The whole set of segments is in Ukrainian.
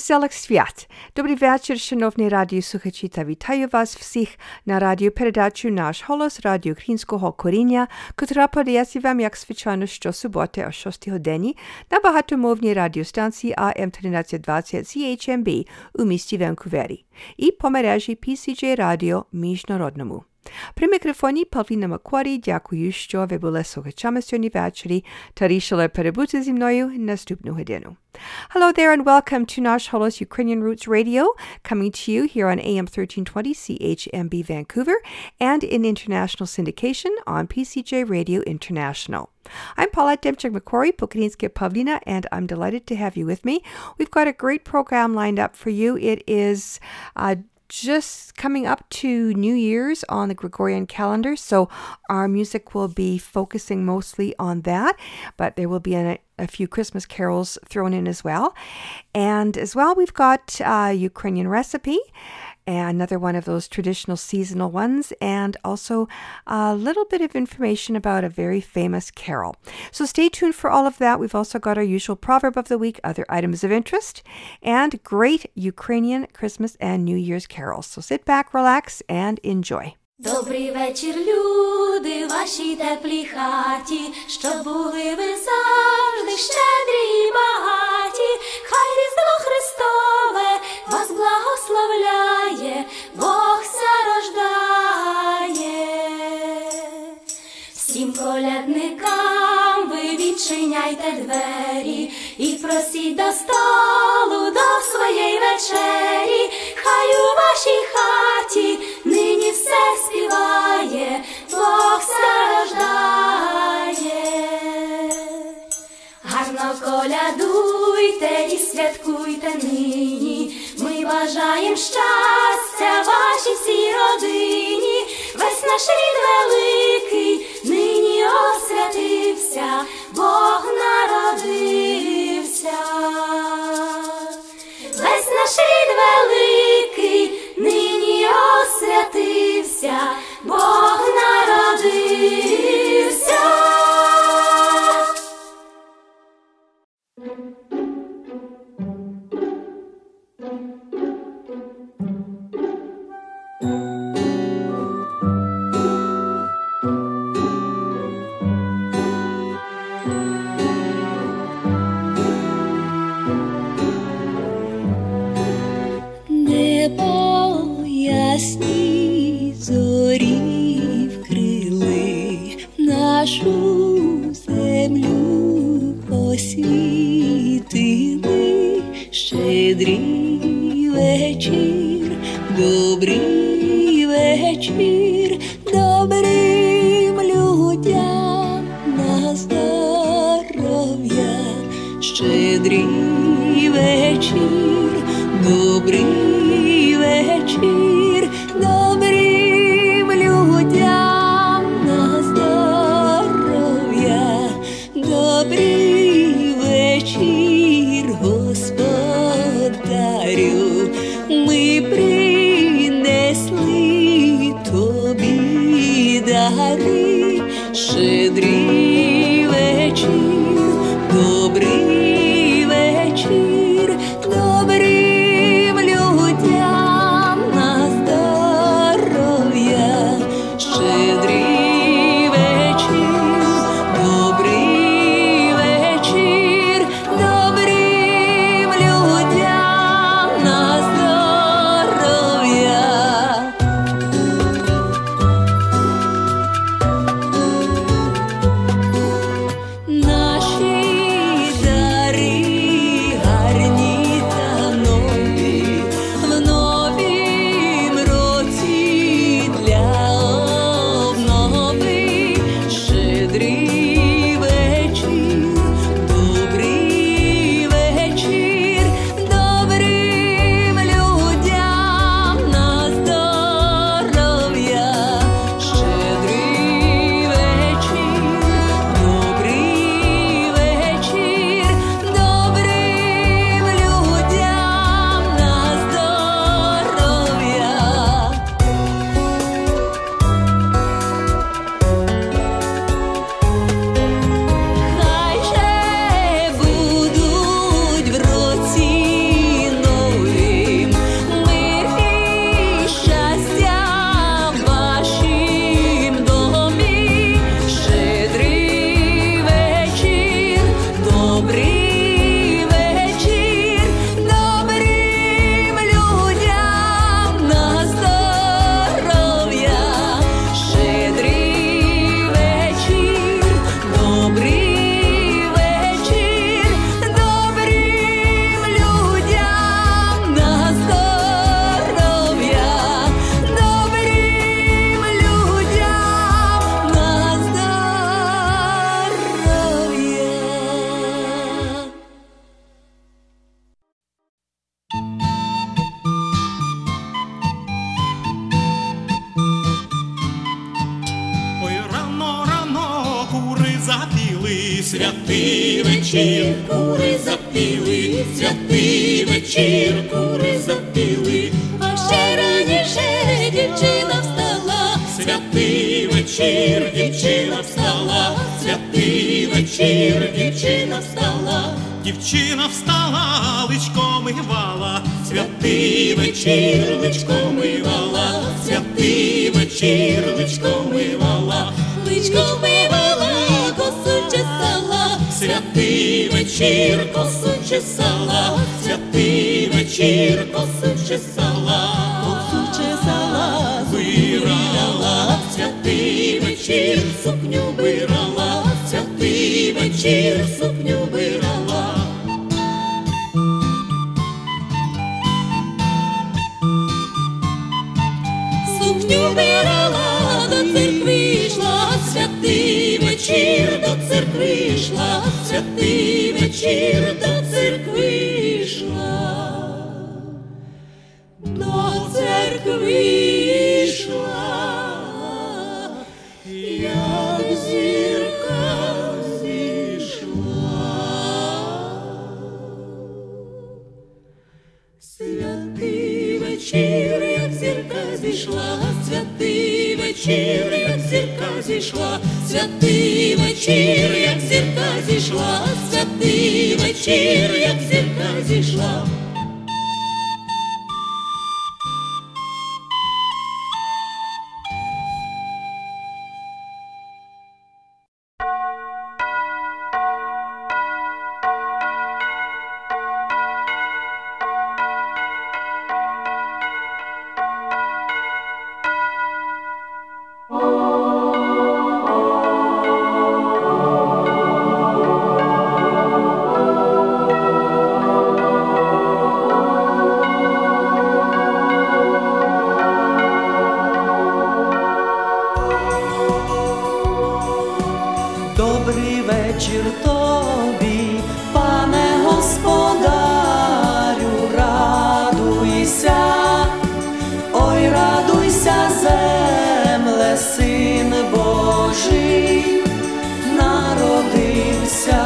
Веселих свят! Добрий вечір, шановні радіослухачі, та вітаю вас всіх на радіопередачу «Наш голос» радіо українського коріння, котра подається вам, як звичайно, щосуботи о 6 годині на багатомовній радіостанції AM1320 CHMB у місті Ванкувері і по мережі PCJ Радіо Міжнародному. При мікрофоні Павліна Макварі, дякую, що ви були слухачами сьогодні ввечері та рішили перебути зі мною наступну годину. Hello there and welcome to Nash Holos Ukrainian Roots Radio, coming to you here on AM 1320 CHMB Vancouver and in international syndication on PCJ Radio International. I'm Paulette Demchuk-Macquarie, po-ukrainski Pavlina, and I'm delighted to have you with me. We've got a great program lined up for you. It is just coming up to New Year's on the Gregorian calendar, so our music will be focusing mostly on that, but there will be a few Christmas carols thrown in as well. And as well, we've got a Ukrainian recipe, another one of those traditional seasonal ones, and also a little bit of information about a very famous carol. So stay tuned for all of that. We've also got our usual proverb of the week, other items of interest, and great Ukrainian Christmas and New Year's carols. So sit back, relax, and enjoy. Добрий вечір, люди, вашій теплій хаті, щоб були ви завжди щедрі і багаті. Хай Різдво Христове вас благословляє, Бог ся рождає. Всім колядникам ви відчиняйте двері і просіть до столу, до своєї вечері. Хай у вашій хаті нині все співає, Бог ся рождає. Гарно колядуйте і святкуйте нині, ми бажаєм щастя вашій всій родині. Весь наш рід великий нині освятився, Бог народився. Весь наш рід великий нині освятився, Бог народився. Ясні зорі вкрили нашу землю, освітили щедрий вечір, добрий вечір, добрим людям на здоров'я. Щедрий вечір, добрий вечір, добрим людям на здоров'я. Добрий вечір, господарю, ми принесли тобі дари. Щедрий вечір, добрий вечір, добрим людям на здоров'я. Щедрий вечір, добрий вечір, добрим людям на здоров'я. святий вечір, кури запіли, святий вечір, кури запіли, А ще раніше дівчина встала, святий вечір, дівчина встала, святий вечір, дівчина встала, дівчина встала, личко мивала, святий вечір, личко мивала, святий вечір, личко мивала, личко вмивала, косу чесала, святий вечір, косу чесала, святий вечір, косу чесала, косу чесала, вирала, святий вечір, сукню вирала, святий вечір, сукню вирала. сукню вбирала, до церкви йшла, Святий вечір, до церкви йшла, святий вечір, до церкви йшла, до церкви йшла, як зірка зійшла. Святий вечір, як зірка зійшла, святий вечір, як зірка зійшла, святий вечір, як зірка зійшла, святий вечір, як зірка зійшла. Добрий вечір тобі, пане господарю, радуйся, ой, радуйся, земле, син Божий народився.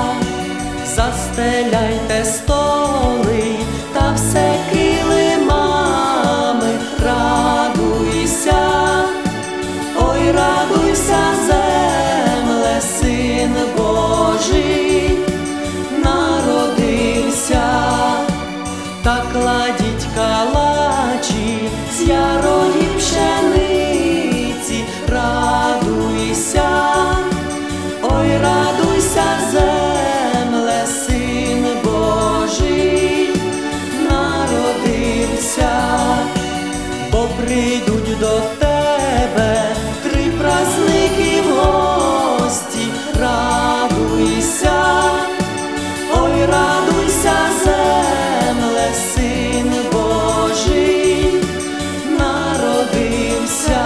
Застеляйте столи та все килимами, радуйся, ой, радуйся, земле, син Божий народився. Та кладіть калачі з ярої пшениці, радуйся, ой, радуйся, земле, син Божий народився. Бо прийдуть до тебе три празники в гості, радуйся, ой, радуйся, земле, син Божий народився.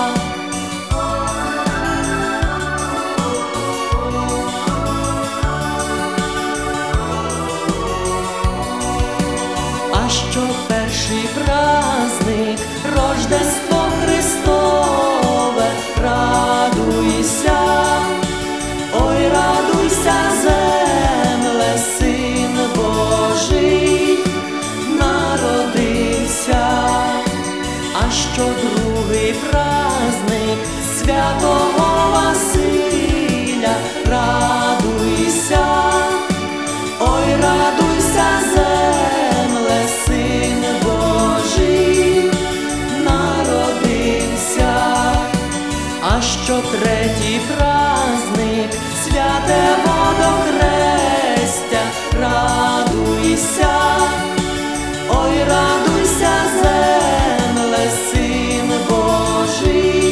А що перший праздник, Рождество Христове, радуйся, ой, радуйся, земле, син Божий народився. А що другий праздник, святого Василя, радуйся, ой, радуйся, земле, син Божий народився. А що третій праздник, святе водохрестя, радуйся, ой, радуйся, земле, син Божий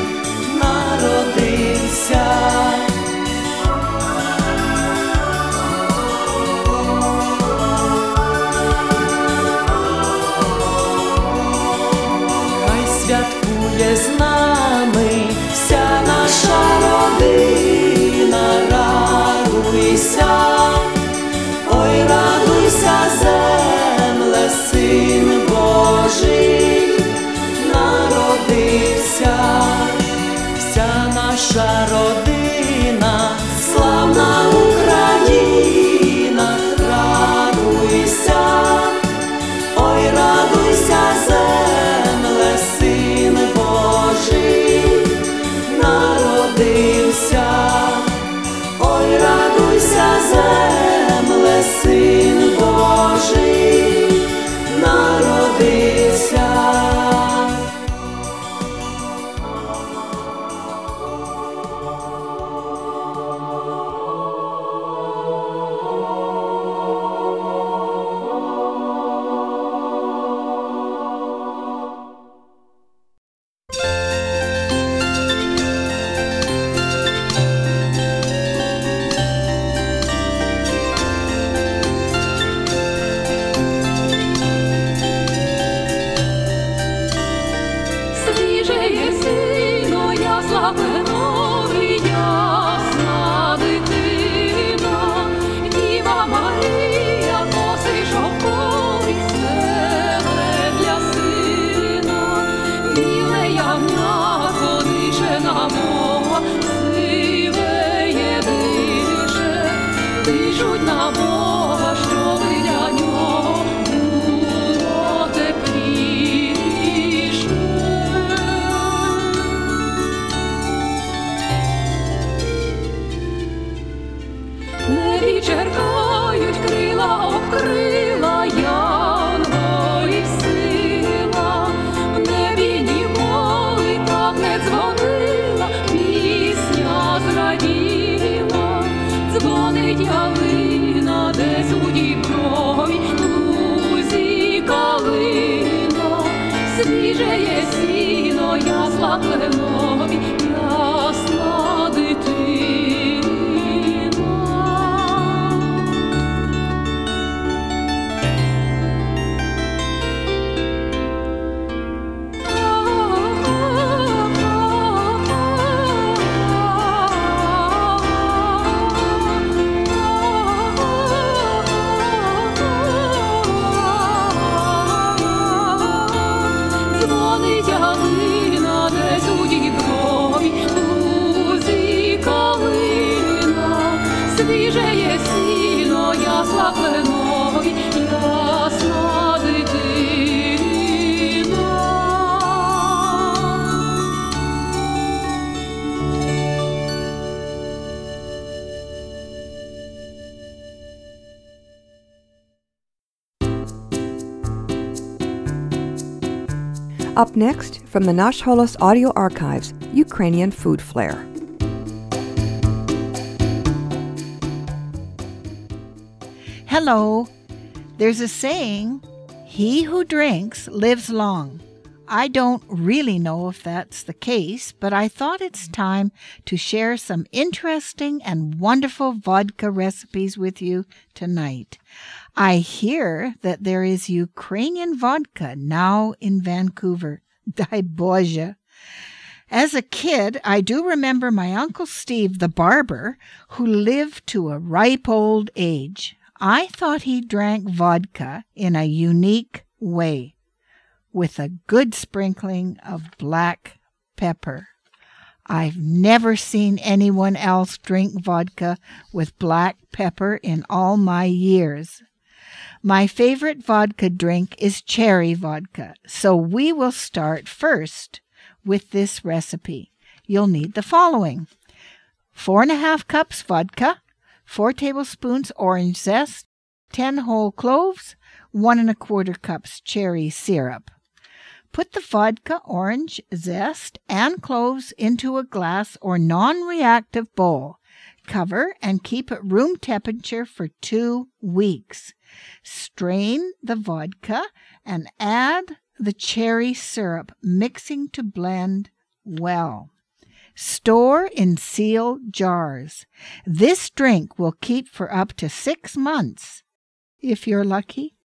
народився. Хай святкує з нами вся наша родина, радуйся, ой, радуйся, Up next, from the Nash Holos audio archives, Ukrainian Food Flair. Hello. There's a saying, he who drinks lives long. I don't really know if that's the case, but I thought it's time to share some interesting and wonderful vodka recipes with you tonight. I hear that there is Ukrainian vodka now in Vancouver. Дай Боже. As a kid, I do remember my Uncle Steve, the barber, who lived to a ripe old age. I thought he drank vodka in a unique way, with a good sprinkling of black pepper. I've never seen anyone else drink vodka with black pepper in all my years. My favorite vodka drink is cherry vodka, so we will start first with this recipe. You'll need the following: 4.5 cups vodka, 4 tablespoons orange zest, 10 whole cloves, 1.25 cups cherry syrup. Put the vodka, orange zest, and cloves into a glass or non-reactive bowl. Cover and keep at room temperature for 2 weeks. Strain the vodka and add the cherry syrup, mixing to blend well. Store in sealed jars. This drink will keep for up to 6 months, if you're lucky.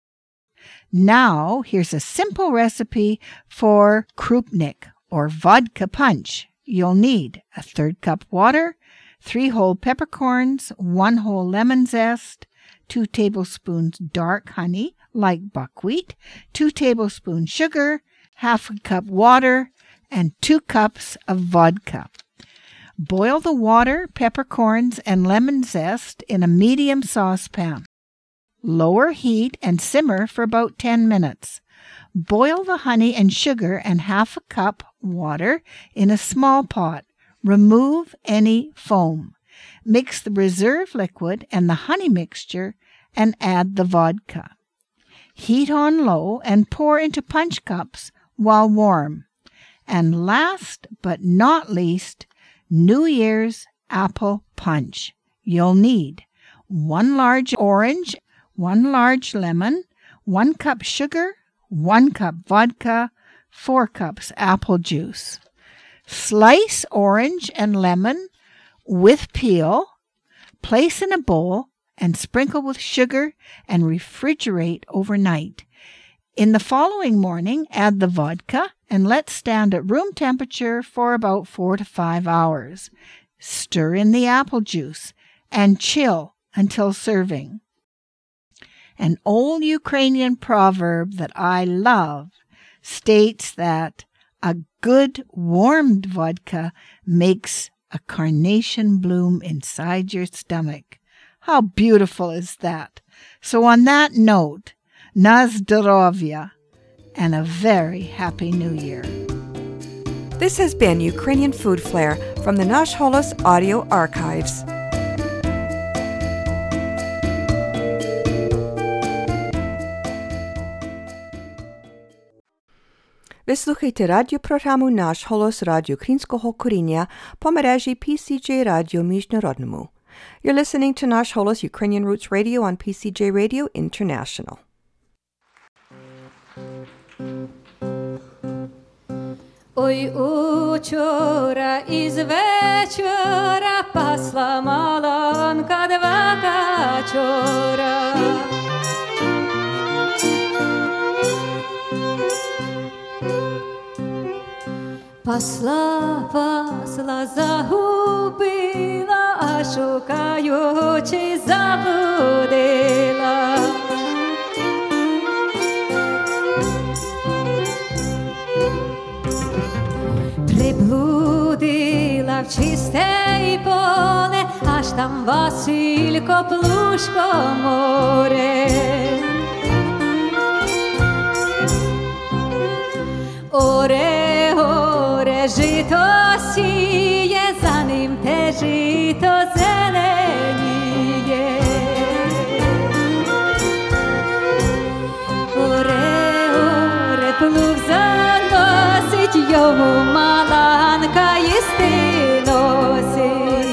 Now, here's a simple recipe for krupnik, or vodka punch. You'll need a 1/3 cup water, 3 whole peppercorns, 1 whole lemon zest, 2 tablespoons dark honey, like buckwheat, 2 tablespoons sugar, 1/2 cup water, and 2 cups of vodka. Boil the water, peppercorns, and lemon zest in a medium saucepan. Lower heat and simmer for about 10 minutes. Boil the honey and sugar and 1/2 cup water in a small pot. Remove any foam. Mix the reserve liquid and the honey mixture and add the vodka. Heat on low and pour into punch cups while warm. And last but not least, New Year's apple punch. You'll need 1 large orange, 1 large lemon, 1 cup sugar, 1 cup vodka, 4 cups apple juice. Slice orange and lemon with peel, place in a bowl, and sprinkle with sugar and refrigerate overnight. In the following morning, add the vodka and let stand at room temperature for about 4 to 5 hours. Stir in the apple juice and chill until serving. An old Ukrainian proverb that I love states that a good warmed vodka makes a carnation bloom inside your stomach. How beautiful is that? So on that note, na zdоров'я, and a very happy new year. This has been Ukrainian Food Flair from the Nash Holos audio archives. Ви слухаєте радіопрограму «Наш голос» Радіо Українського коріння по мережі PCJ Radio Міжнародному. You're listening to Nash Holos Ukrainian Roots Radio on PCJ Radio International. Ой, учора із вечора пасла маланка 2 качора. Пасла, пасла, загубила, а шукаючи заблудила. Приблудила в чисте поле, аж там Василько Плушко море. Оре, оре, жито сіє, за ним те жито зеленіє. Оре, оре, плуг за мною. маланка їсти носить.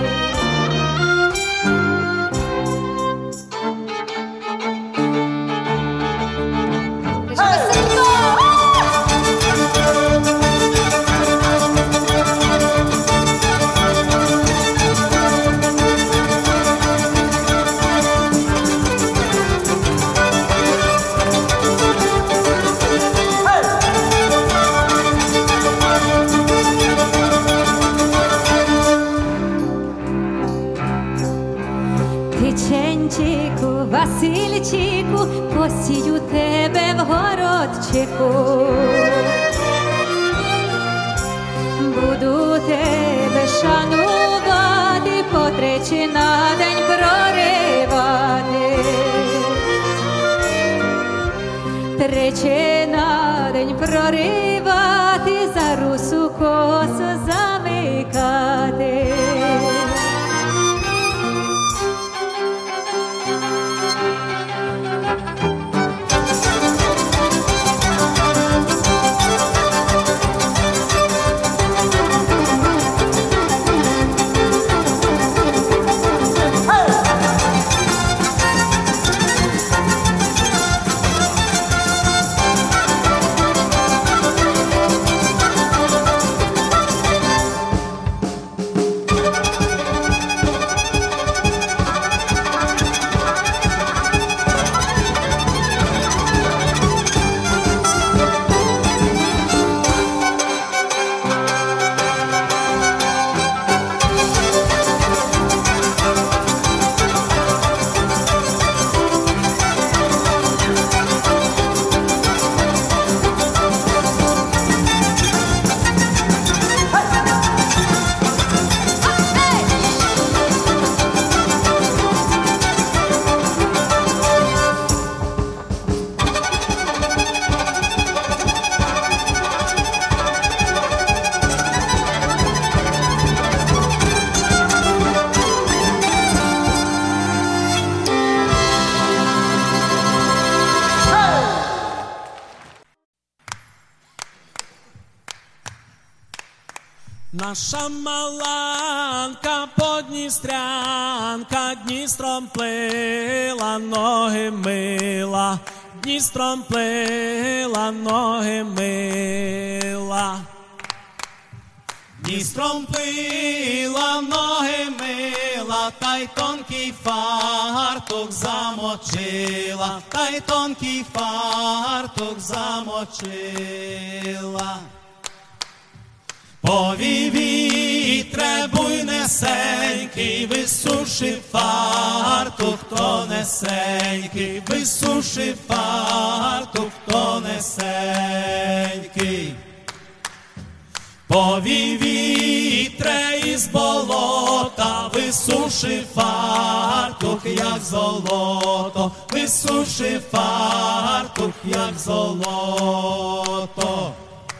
Тиченчику, Васильчику, посію тебе в городчику. Буду тебе шанувати, потричі на день проривати. Тричі на день проривати, за русу косу замикати. Наша маланка подністрянка Дністром плила, ноги мила, Дністром плила, ноги мила. Дністром плила, ноги мила, та й тонкий фартук замочила, та й тонкий фартук замочила. Повій вітре буйнесенький, висушив фартух тонесенький, висушив фартух тонесенький. Повій вітре із болота, висушив фартух, як золото, висушив фартух, як золото.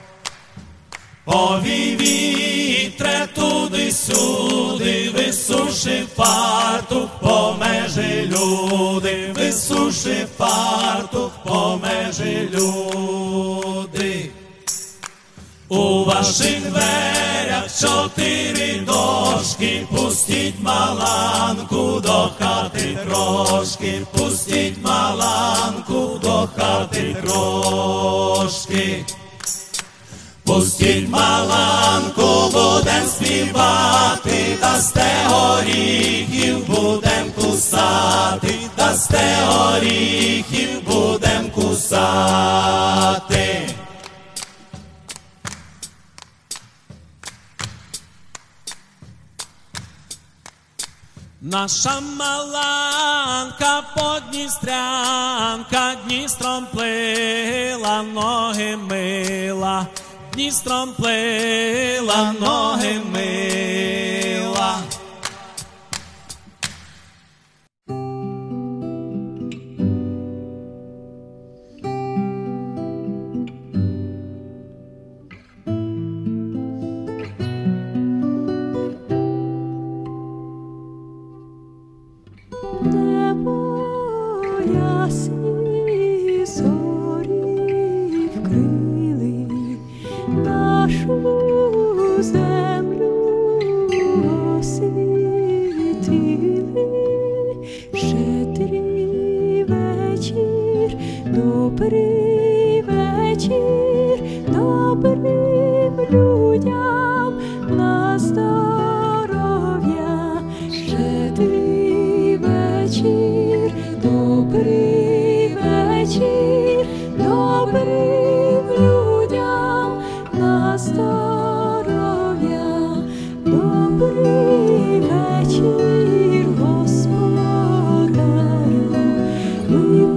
Повій вітре туди-сюди, висушив фартух, помежі люди, висушив фартух, помежі люди. У ваших дверях 4 дошки, пустіть маланку до хати трошки, пустіть маланку до хати трошки. Пустіть маланку, будем співати, дасте горіхів, будем кусати, дасте горіхів, будем кусати. Наша маланка подністрянка Дністром плила, ноги мила, Дністром плила, ноги мила. Ясні зорі вкрили наш Добрий вечір добрим людям на здоров'я. Щедрий вечір, добрий вечір добрим людям на здоров'я. Добрий вечір, Господарю, ми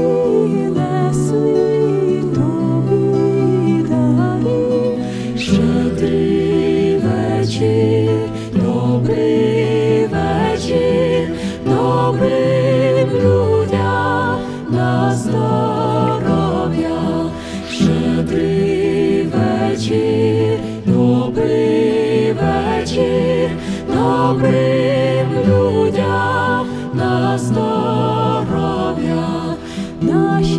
принесли тобі дари. Щедрий вечір, добрий вечір добрим людям на здоров'я. Щедрий вечір, добрий вечір добрим людям на здоров'я. Наші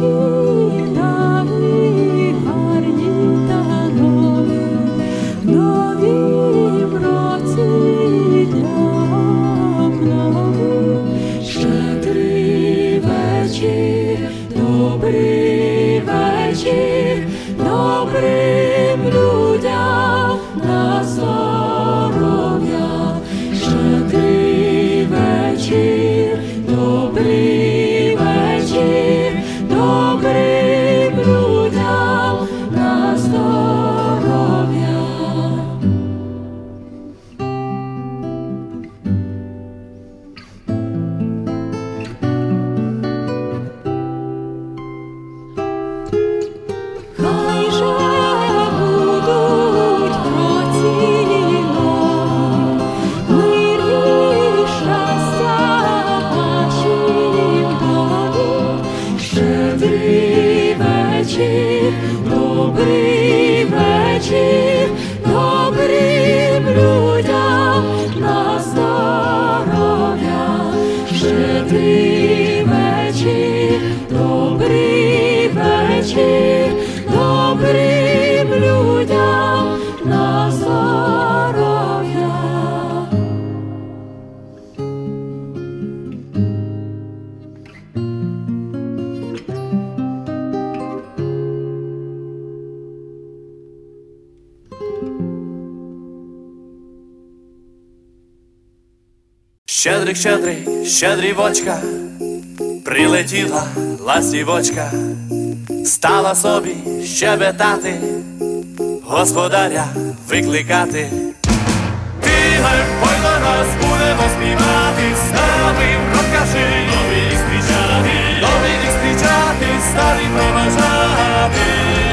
давні гарні та нові, в новім році для обнови. Щедрий вечір, добрий вечір добрим людям на здоров'я. Щедрий вечір, добрий вечір добрим людям на здоров'я. Хай же будуть в році нові мир і щастя нашім домі. Щедрий вечір, добрий вечір добрим людям на здоров'я. Щедрий вечір, добрий вечір добрим людям на здоров'я. Щедрик, щедрий, щедрівочка, прилетіла ластівочка, стала собі щебетати, господаря викликати. Тигай, пой до нас, будемо співати, з нами розкажи, новий рік зустрічати, новий рік зустрічати, старий проважати.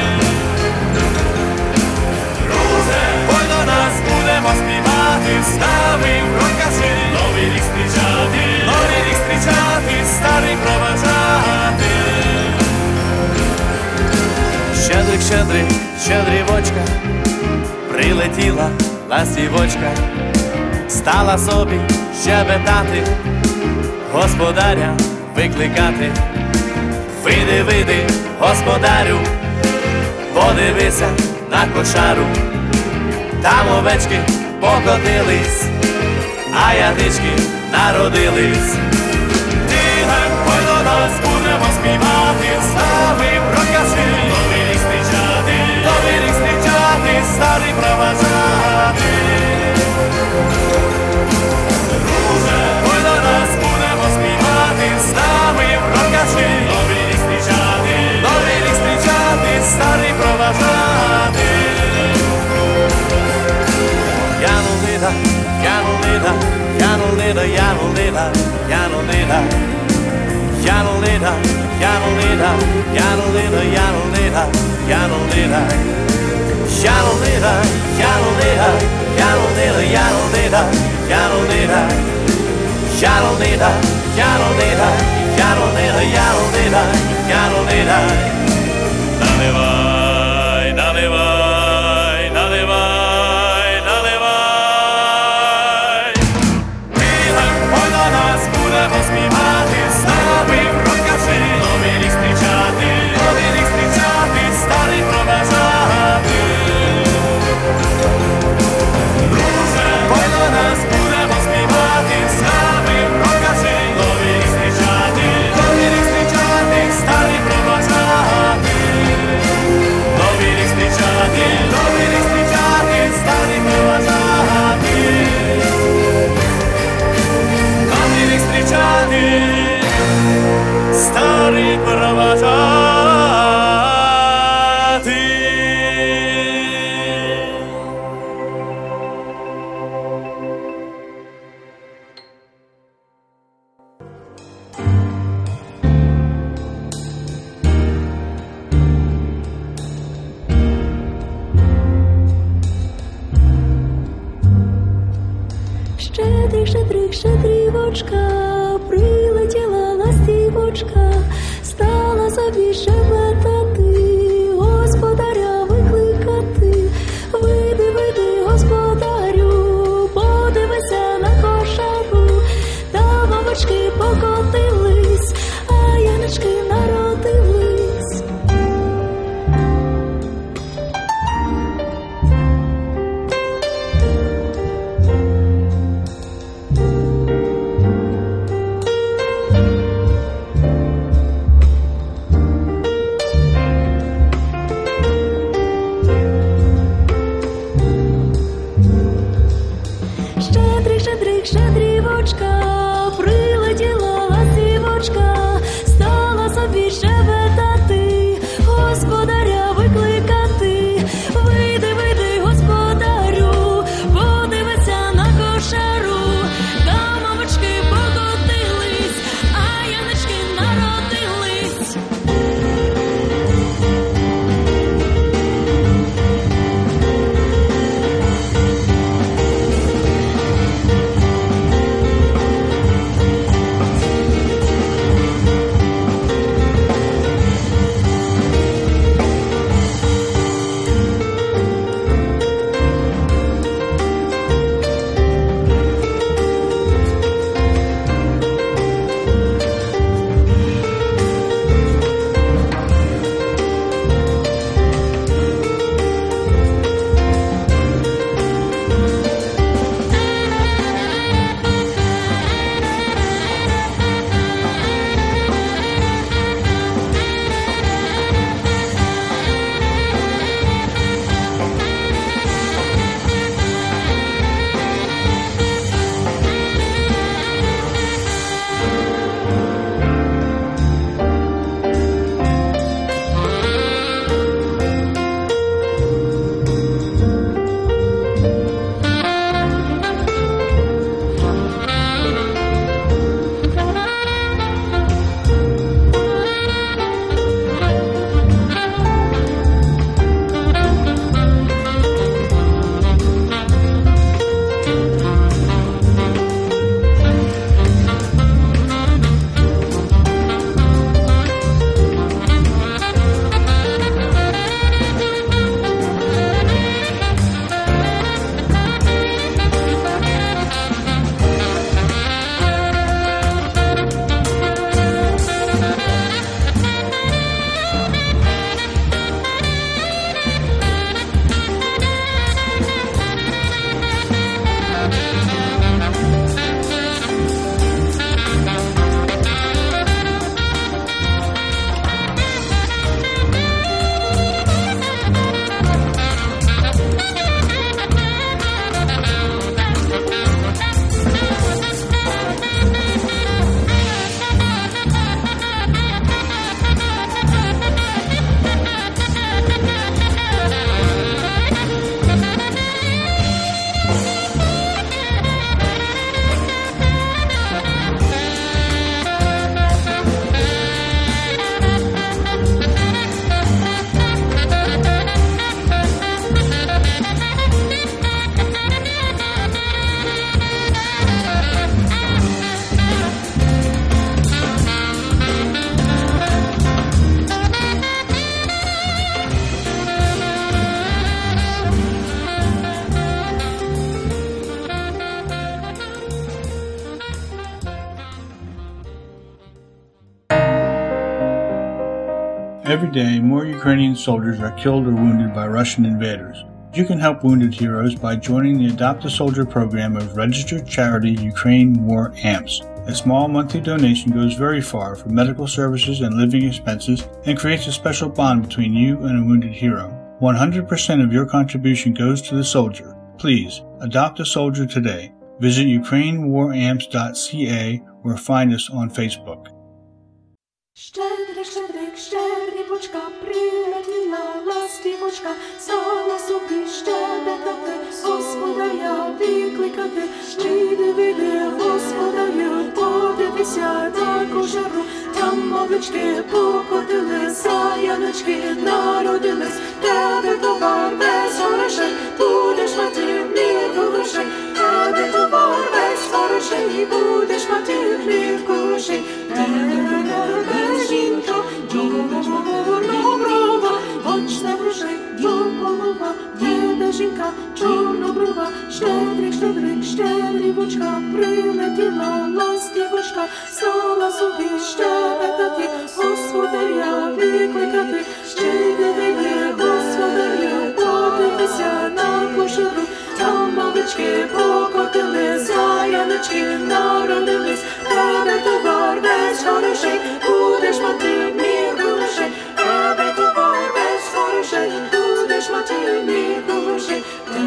Друже, пой до нас, будемо співати, з нами розкажи, новий рік зустрічати, новий рік зустрічати, старий проважати. Щедрик, щедрик, щедрівочка, прилетіла ластівочка, стала собі щебетати, господаря викликати. Вийди, вийди, господарю, подивися на кошару, там овечки покотились, а ягнички народились. Тигай, пой до нас, будемо співати, з нами розкажи, новий рік зустрічати, новий рік зустрічати, старий проважати. Друже, пой до нас, будемо співати, з нами розкажи, новий рік зустрічати, новий рік зустрічати, старий проважати. Янолида, Янолида, Янолида, Янолида, Янолида, Янолида, Янолида, Янолида, Янолида, Янолида, Янолида, Янолида, Янолида, Янолида, Янолида, Янолида, Янолида, Янолида, Янолида, Янолида. Наливай, наливай, наливай, наливай. Тигай, пой до нас, будемо співати, з нами розкажи, новий рік зустрічати, новий рік зустрічати, старий проважати. Друже, пой до нас, будемо співати, з нами розкажи, новий рік зустрічати, новий рік зустрічати, старий проважати. щедрівочка, прилетіла ластівочка, стала собі щебетати, господаря викликати. Вийди, вийди, господарю, подивися на кошару, та бабочки покотились, а янички народились. Щедрівочка, прилетіла ластівочка, стала собі щебетати, господаря викликати. Вийди, вийди, господарю, подивися на кошару, та мамочки покотились, а янички народились. Every day, more Ukrainian soldiers are killed or wounded by Russian invaders. You can help wounded heroes by joining the Adopt a Soldier program of registered charity Ukraine War Amps. A small monthly donation goes very far for medical services and living expenses and creates a special bond between you and a wounded hero. 100% of your contribution goes to the soldier. Please, adopt a soldier today. Visit ukrainewaramps.ca or find us on Facebook. Щедрівочка, прилетіла ластівочка, стала собі щебетати, господаря викликати. Вийди, вийди, господарю, подивися на кошару, там мовички покотилися, яночки народились. Тебе товар без грошей, будеш мати мір грошей, тебе товар без будеш мати хліб хороший. Тебе жінка, чорноброва, очна врожай, голова. Тебе жінка, чорноброва, щедрівочка, прилетіла ластівочка, стала собі щебетати, господаря викликати, ще й дивили господаря, подивися на кошару, там мавички покотили, заянички народились, тебе товар весь хороший, будеш мати мір грошей, тебе товар весь хороший, будеш мати мір грошей.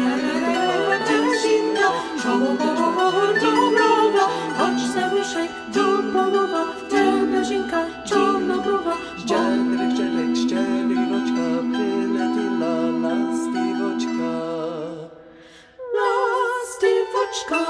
Чорноброва, очна врожай, голова, тебе жінка, чорноброва. Щедрівочка, прилетіла ластівочка. Ластівочка.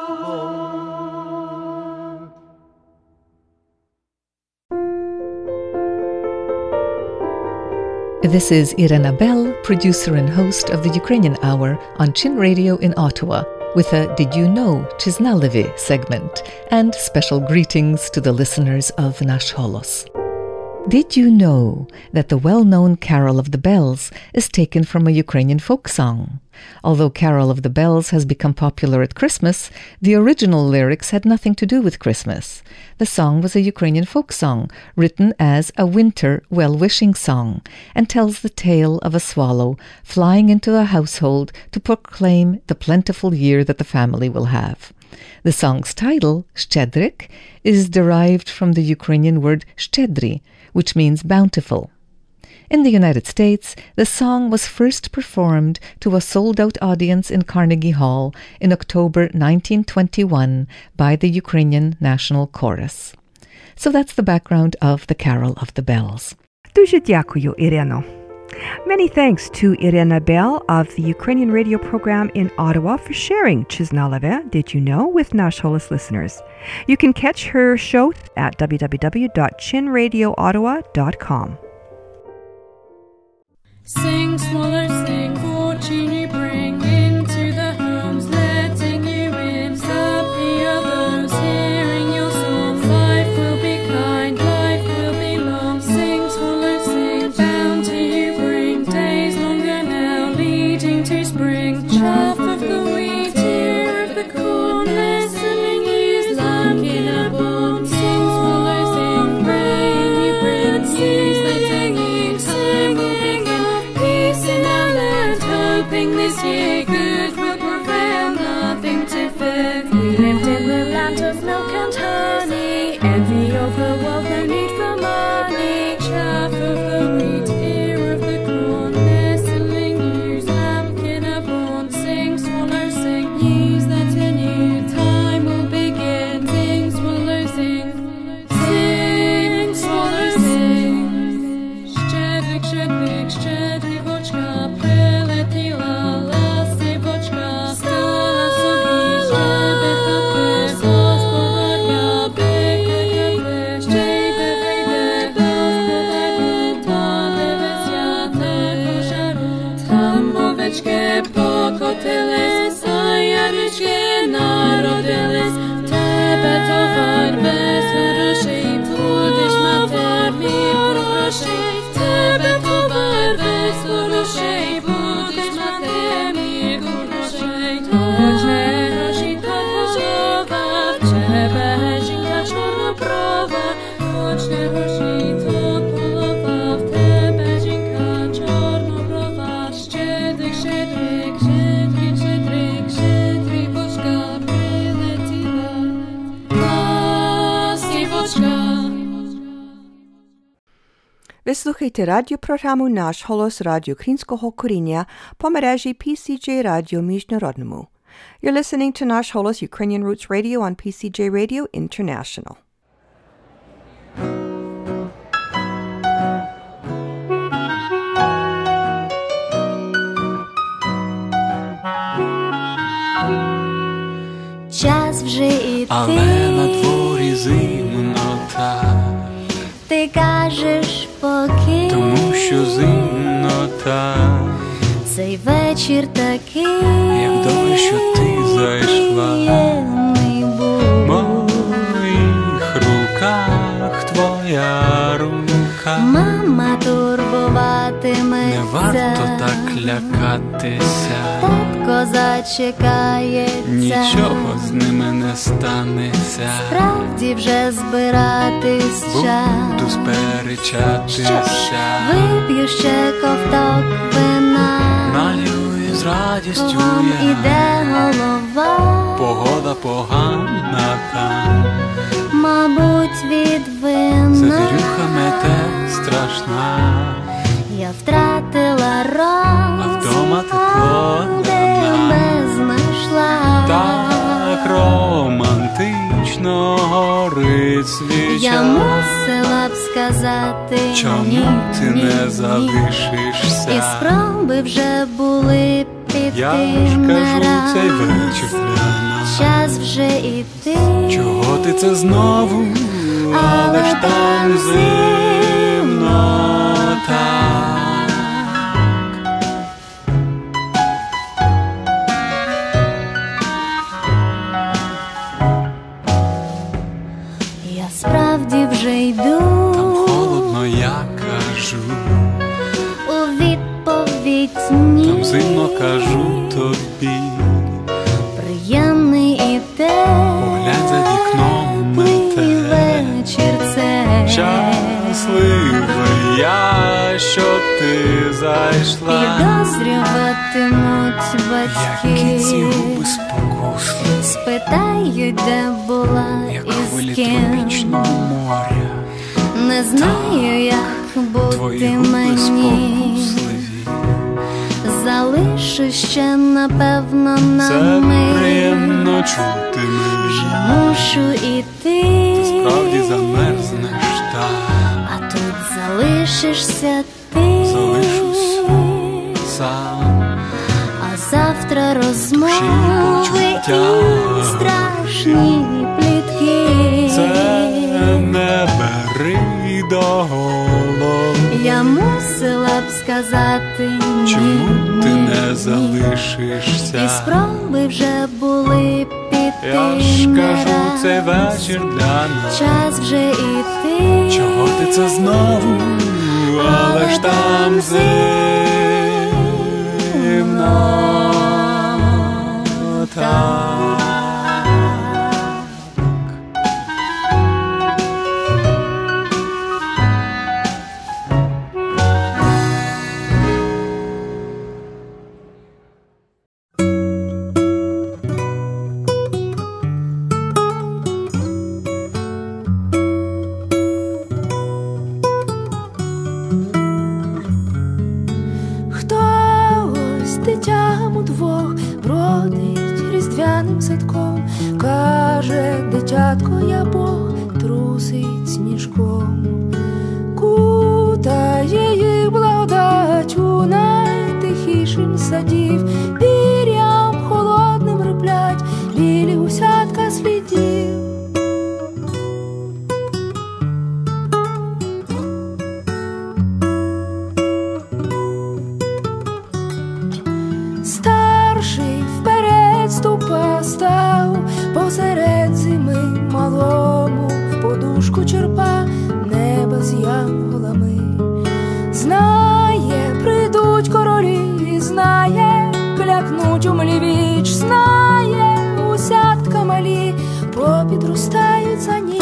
This is Irena Bell, producer and host of the Ukrainian Hour on Chin Radio in Ottawa, with a Did You Know Chiznalevi segment and special greetings to the listeners of Nash Holos. Did you know that the well-known Carol of the Bells is taken from a Ukrainian folk song? Although Carol of the Bells has become popular at Christmas, the original lyrics had nothing to do with Christmas. The song was a Ukrainian folk song, written as a winter well-wishing song, and tells the tale of a swallow flying into a household to proclaim the plentiful year that the family will have. The song's title, Щедрик, is derived from the Ukrainian word щедрий, which means bountiful. In the United States, the song was first performed to a sold-out audience in Carnegie Hall in October 1921 by the Ukrainian National Chorus. So that's the background of the Carol of the Bells. Дуже дякую, Ireno. Many thanks to Irena Bell of the Ukrainian radio program in Ottawa for sharing Chiznaleve, Did You Know, with Nash Holos listeners. You can catch her show at www.chinradioottawa.com. Sing, swallow, sing, fortune you bring into the homes, letting you in. Happy are those hearing your song. Life will be kind, life will be long. Sing, swallow, sing, bounty you bring. Days longer now, leading to spring. Chaff of the wheat, ear of the corn, nestling years, luck in a bond. Sing, swallow, sing, rain you bring. Years letting you, time will begin. Peace in our land, hoping this year good will prevail, nothing to fear. We lived in the land of milk and honey, envy of the world, no need for money. Chaff of the wheat, ear of the corn, nestling yews, lambkin upon. Sing, swallow, sing, news that's in you, time will begin. Sing, swallow, sing, sing, swallow, sing. Szczedrik, szczedrik, szczedrivočka, preletila lastivочка, stala sobie szczebetate, gospodarka wyklekate, szczęśliwy wyjdę, gospodarku, ta deweziate pożaru, tam oweczkę pokotylys, a janyczkę narodylys, tebe towar bez groszej, budysz mater mir groszej, tebe towar bez groszej, budysz mater mir groszej, toczne groszy topożowa, w ciebie żinka czarnobrowa, toczne groszy topolowa, w tebe żinka czarnobrowa, szczedryk, szczedryk, szczedryk, szczedryk, szczedrivočka, przyletila lastівочка. Ви слухаєте радіопрограму «Наш голос» радіо українського коріння по мережі PCJ Radio Міжнародному. You're listening to Nash Holos Ukrainian Roots Radio on PCJ Radio International. Час вже іти, але на дворі зимнота, ти кажеш поки, тому що зимнота, цей вечір такий, як добре, що ти зайшла, приємний був. злякатися. Татко зачекається, Нічого з ними не станеться. справді вже збиратись час. Буду сперечатися. Вип'ю ще ковток вина, Налюю з радістю кругом я. іде голова, Погода погана там. мабуть, від вина. Завірюха мете страшна. Я втратила розум, А вдома тепло де для нас. не знайшла. Так романтично горить свіча. Я мусила б сказати Чому ні, ти ні, не ні. залишишся? І спроби вже були піти Я ж не кажу, раз. цей вечір для нас. Час вже іти. Чого ти це знову? Але ж там зимно так. Я справді вже йду. Там холодно, я кажу. У відповідь ні. Там зимно, кажу тобі. Приємний і те. Поглянь за вікном Теплий мете. вечір це. Щасливий я, що ти зайшла. Підозрюватимуть Які ці батьки. губи спокусливі, Спитають, де була як і з хвилі ким. тропічного моря. Не знаю, як Твої бути губи мені. спокусливі. Залишу ще, напевно, на Це мить. приємно чути Вже мені. мушу іти. Справді замерзнеш так. А тут залишишся ти. Залишусь сам. А завтра розмови почуття. і страшні плітки. Це не бери до голови. Я мусила б сказати ні. Чому ти ні, не ні. залишишся? І спроби вже були піти Я ж не кажу, раз. цей вечір для нас. Час вже іти. Чого ти це знову? Але ж там зимно так. Хтось дитям удвох бродить різдвяним садком, каже, дитятко, я Бог, трусить сніжком, кутає їх благодать у найтихішим садів, пір'ям холодним риплять білі гусятка слідів. Старший вперед ступа став, посеред зими малому в подушку черпа неба з янголами. Знає, прийдуть королі, знає, клякнуть у млі віч, знає, усятка малі попідростають за ніч.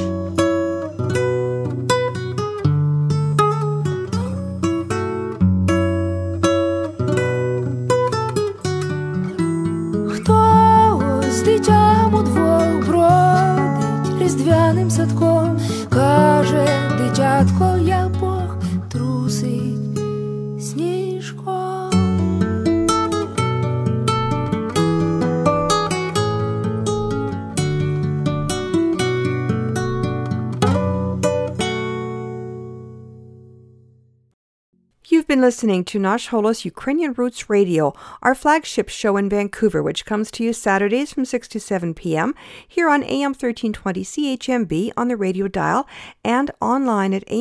Хтось дитям удвох бродить різдвяним садком, каже, дитятко, я Бог, трусить сніжком. You've been listening to Nash Holos Ukrainian Roots Radio, our flagship show in Vancouver, which comes to you Saturdays from 6 to 7 p.m. here on AM 1320 CHMB on the radio dial and online at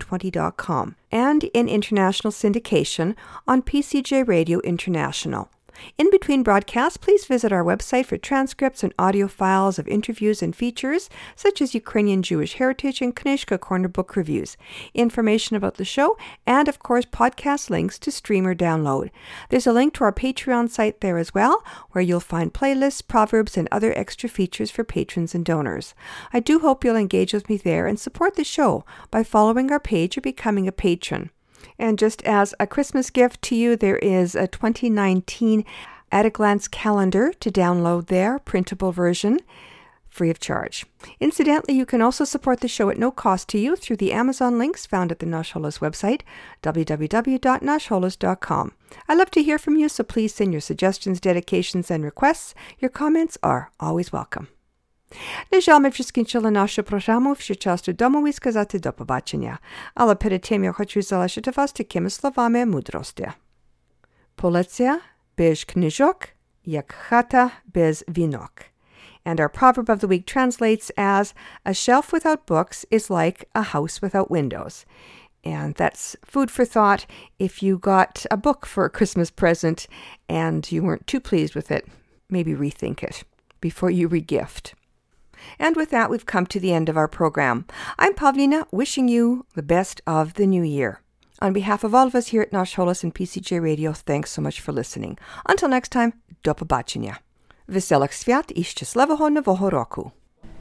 am1320.com and in international syndication on PCJ Radio International. In between broadcasts, please visit our website for transcripts and audio files of interviews and features, such as Ukrainian Jewish heritage and Knyzhka Corner book reviews, information about the show, and, of course, podcast links to stream or download. There's a link to our Patreon site there as well, where you'll find playlists, proverbs, and other extra features for patrons and donors. I do hope you'll engage with me there and support the show by following our page or becoming a patron. And just as a Christmas gift to you, there is a 2019 At a Glance calendar to download there, printable version, free of charge. Incidentally, you can also support the show at no cost to you through the Amazon links found at the Nash Holos website, www.nashholos.com. I love to hear from you, so please send your suggestions, dedications, and requests. Your comments are always welcome. На жаль, ми вже скінчили нашу програму, вже час додому і сказати до побачення. Але перед тим я хочу залишити вас такими словами мудрості. Полиця без книжок, як хата без вінок. And our proverb of the week translates as, a shelf without books is like a house without windows. And that's food for thought. If you got a book for a Christmas present and you weren't too pleased with it, maybe rethink it before you regift. And with that, we've come to the end of our program. I'm Pavlina, wishing you the best of the new year. On behalf of all of us here at Nash Holos and PCJ Radio, thanks so much for listening. Until next time, до побачення. Веселих свят і щасливого Нового року!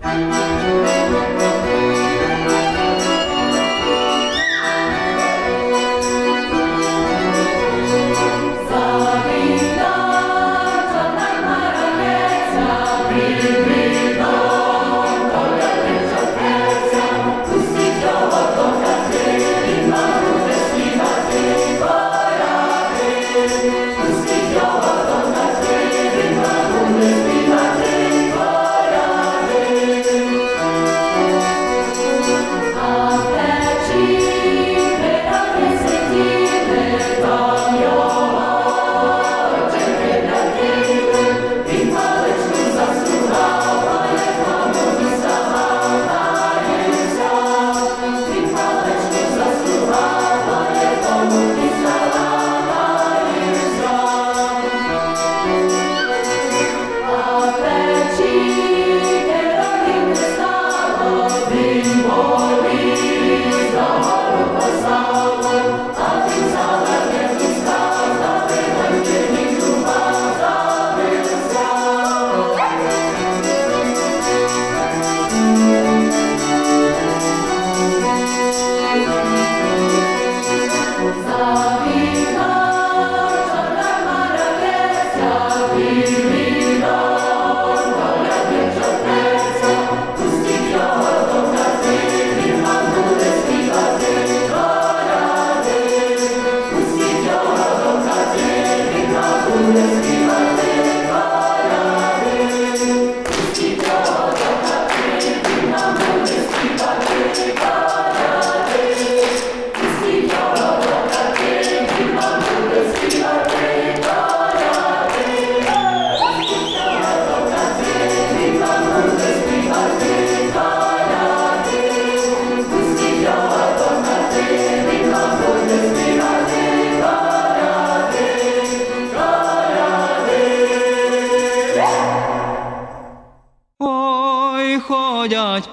Ходять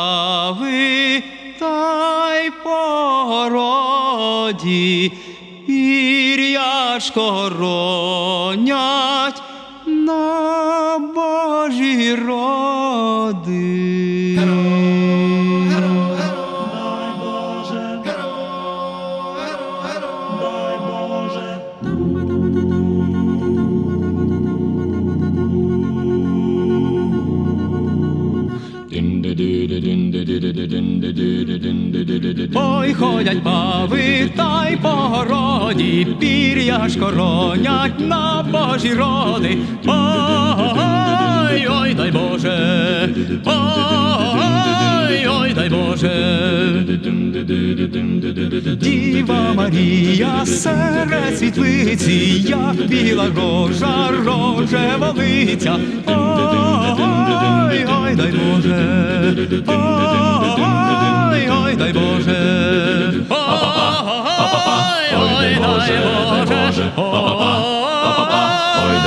пави та й по городі, пір'ячко ронять на Божі роди. Ой, ходять пави та й по городі, пір'ячко ронять на Божі роди. Ой, ой, дай Боже, ой, ой, дай Боже. Діва Марія серед світлиці, як біла рожа, рожеволиця. Ой, ой, дай Боже, ой, ой, дай Боже, ой, ой, дай Боже, ой,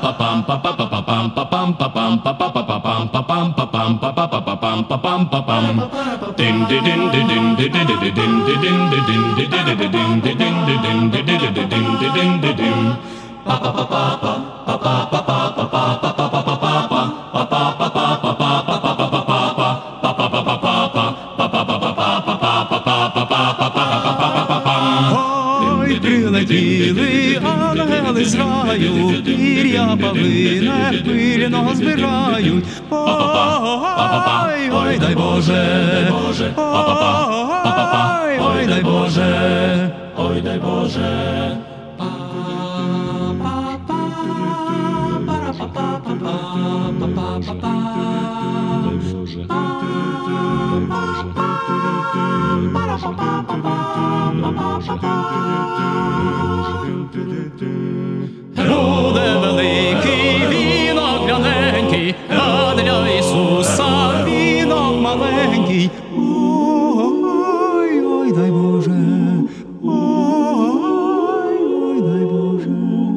Ой, прилетіли ангели з раю, пір'я павине пильно збирають. Ой, ой, дай Боже, ой, дай Боже, ой, дай Боже. Роде великий, вінок гляненький, а для Ісуса вінок маленький. Ой, ой, дай Боже, ой, ой, дай Боже.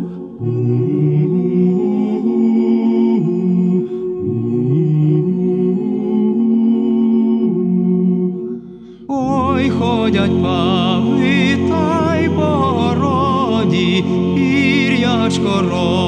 Ой, ходять пави та й по городі, пір'ячко